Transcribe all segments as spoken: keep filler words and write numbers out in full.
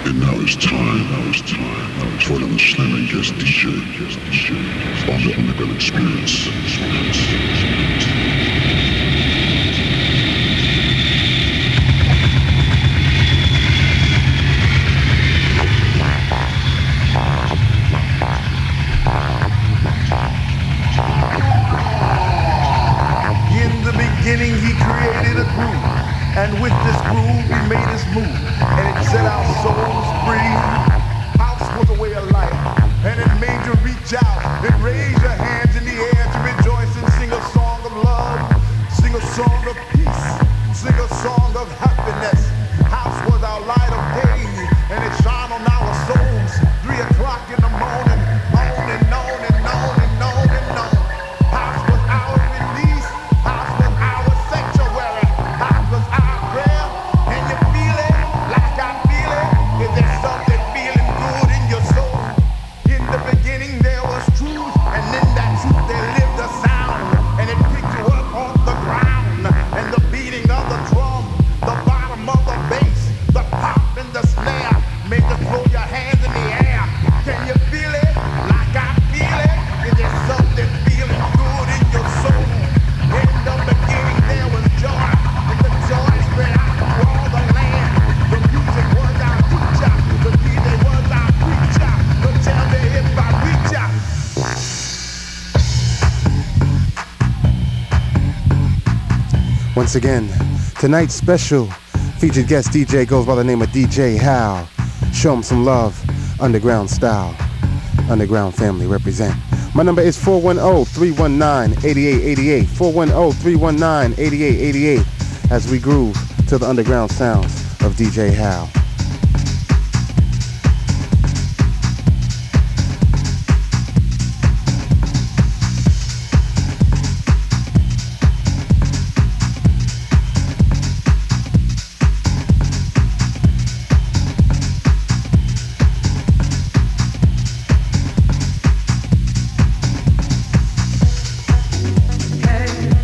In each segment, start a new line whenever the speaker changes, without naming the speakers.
And now it's time, now it's time for another slamming guest D J on the Underground Experience.
In the beginning, he created a groove, and with this groove, we made us move, and it set our souls free. House was a way of life, and it made you reach out and raise your hands in the air to rejoice and sing a song of love, sing a song of peace, sing a song of happiness. House was our light of day, and it shone on our souls. Three o'clock in the morning, on and on and on and on and on. House was our release. House was our sanctuary. House was our prayer. Can you feel it like I feel it? Is there something feeling good in your soul? In the beginning there was truth, and in that truth there lived a sound, and it picked you up off the ground, and the beating of the drum, the bottom of the bass, the pop and the snare made you throw your hands in the air. Can you feel it like I feel it? Is there something feeling good in your soul? In the beginning there was joy, and the joy spread out through all the land. The music was our teacher, the D J was our preacher. But tell me if I reach out.
Once again, tonight's special featured guest D J goes by the name of D J Hal. Show him some love, underground style. Underground family represent. My number is four one zero, three one nine, eight eight eight eight. four one zero, three one nine, eight eight eight eight as we groove to the underground sounds of D J Hal.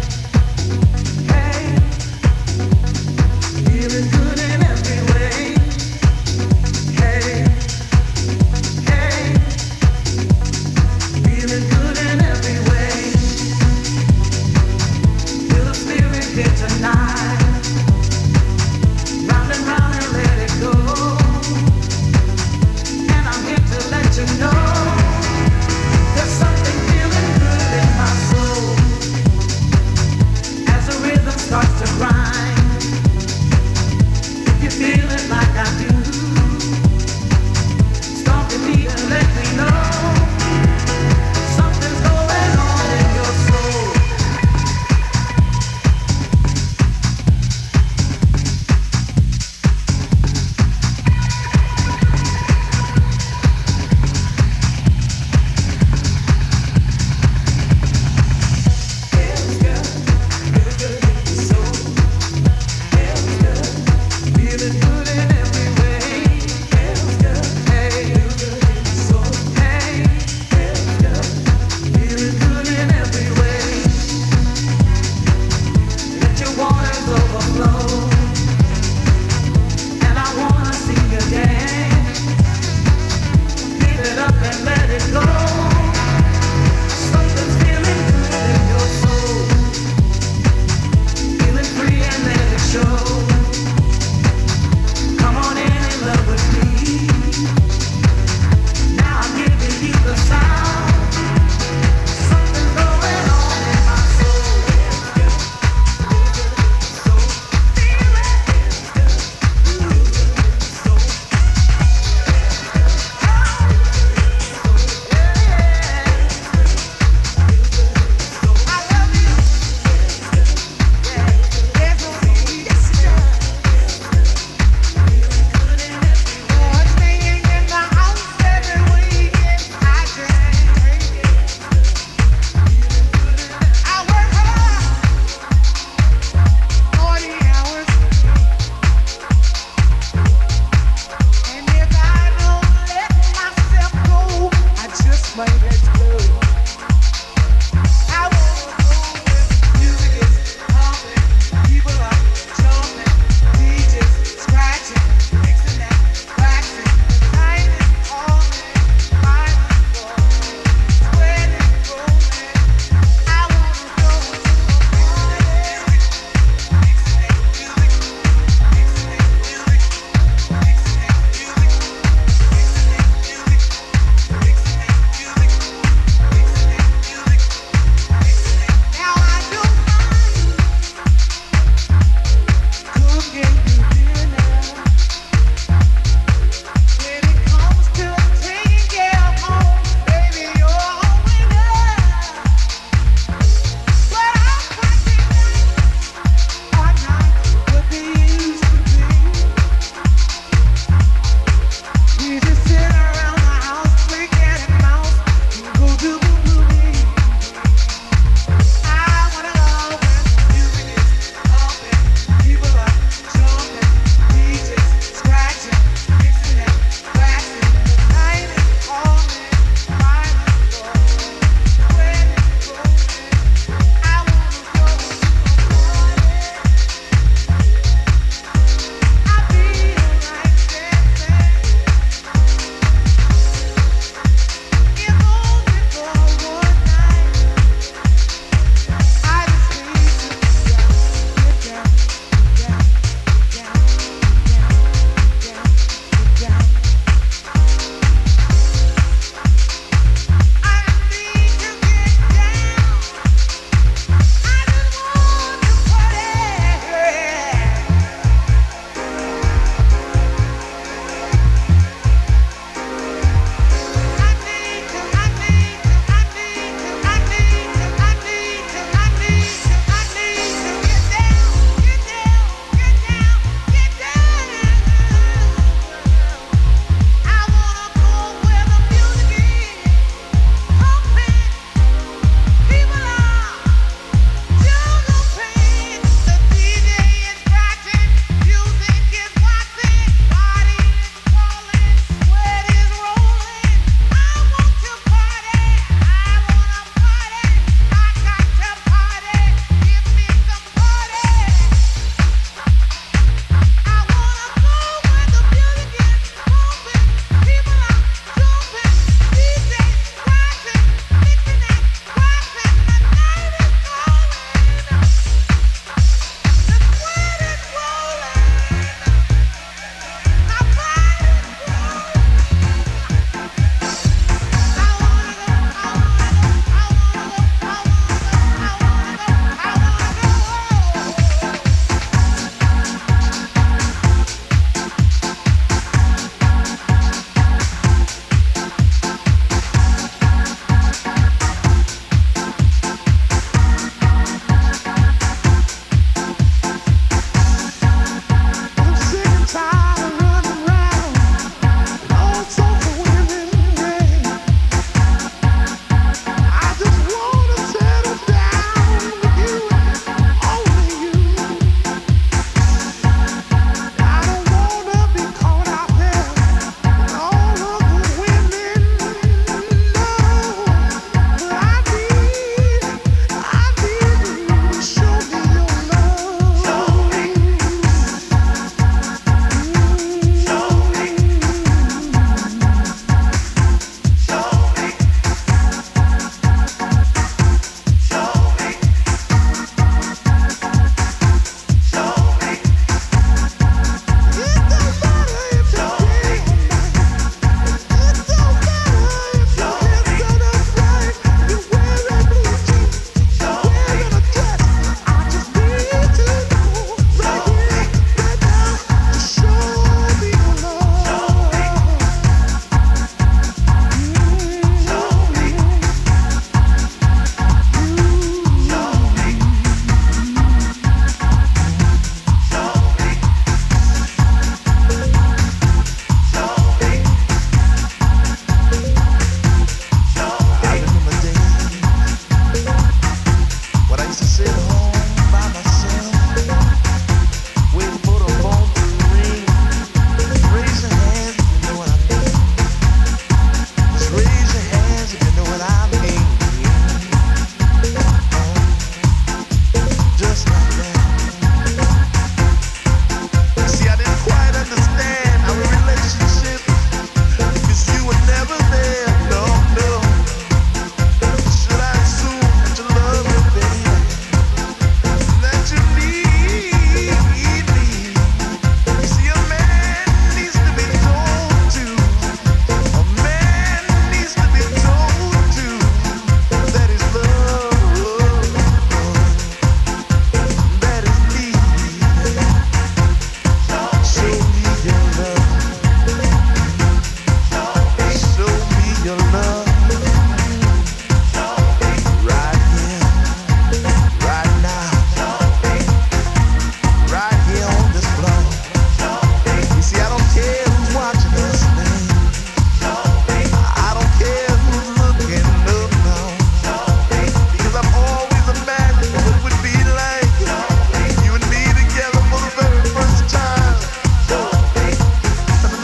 Feeling good in every way.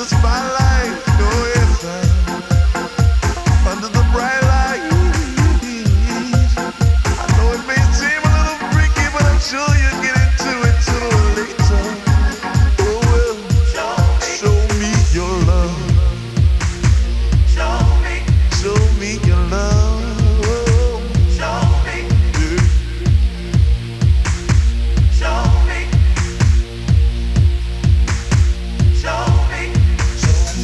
spotlight, oh yes, I, under the bright light. I know it may seem a little freaky, but I'm sure you'll get into it sooner or later. Oh well, show me your love. Show me, show me your love. Show me, yeah. Show me, show me, show me.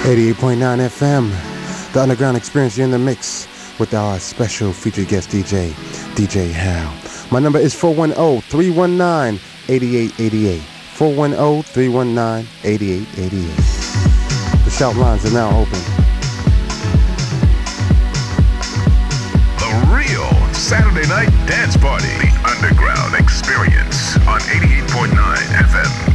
eighty-eight point nine F M, the Underground Experience. You're in the mix with our special featured guest D J, D J Hal. My number is four one zero, three one nine, eight eight eight eight. four one zero, three one nine, eight eight eight eight. The shout lines are now open.
The real Saturday night dance party. The Underground Experience on eighty-eight point nine F M.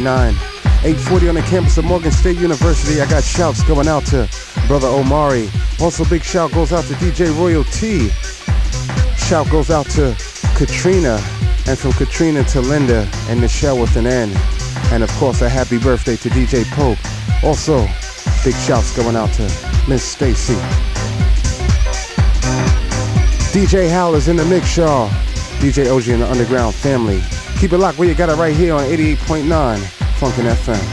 nine. eight forty on the campus of Morgan State University. I got shouts going out to Brother Omari. Also, big shout goes out to D J Royal T. Shout goes out to Katrina. And from Katrina to Linda and Michelle with an N. And of course, a happy birthday to D J Pope. Also, big shouts going out to Miss Stacy. D J Hal is in the mix, y'all. D J O G and the Underground family. Keep it locked where you got it right here on eighty-eight point nine Funkin' F M.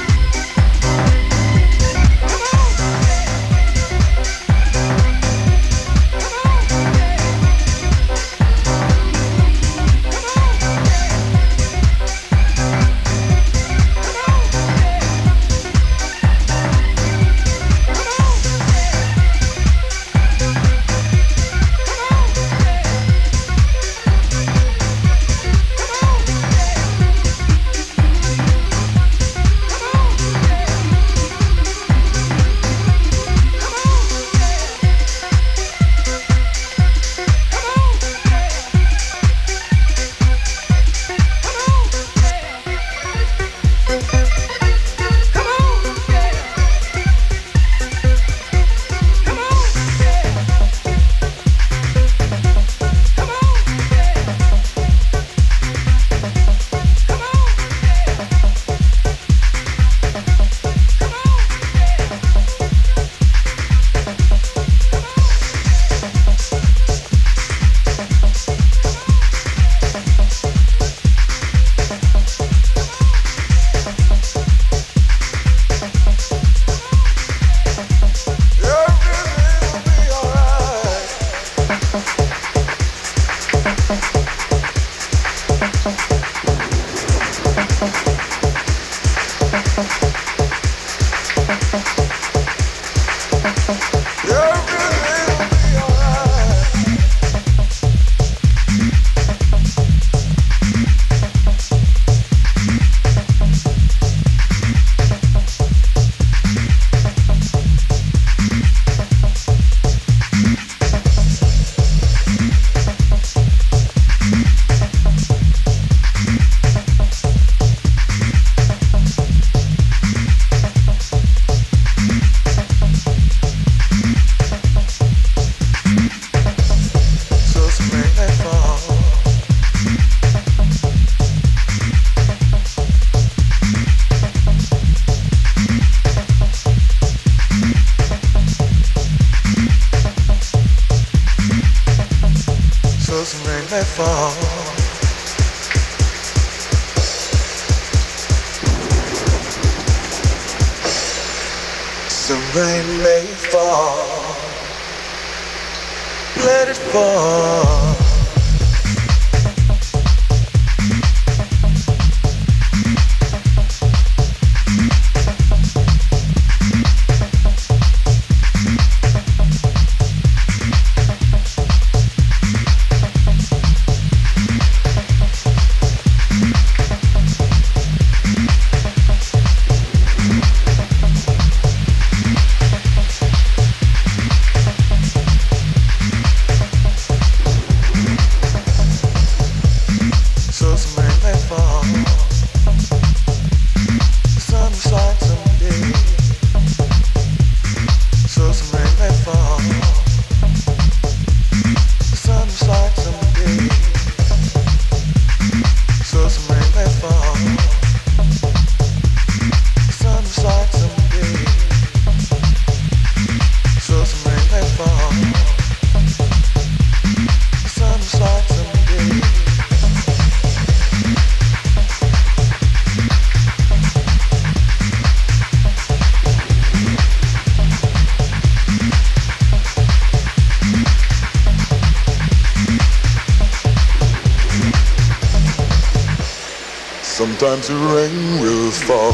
Sometimes the rain will fall.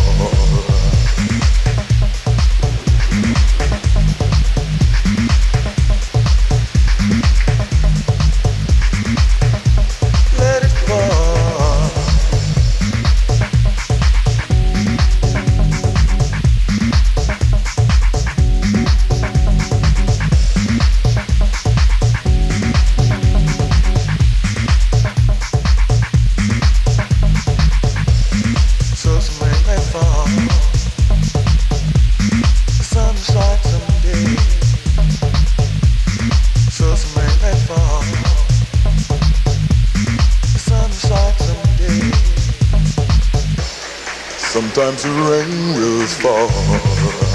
Let it fall. So some
sometimes the rain will fall.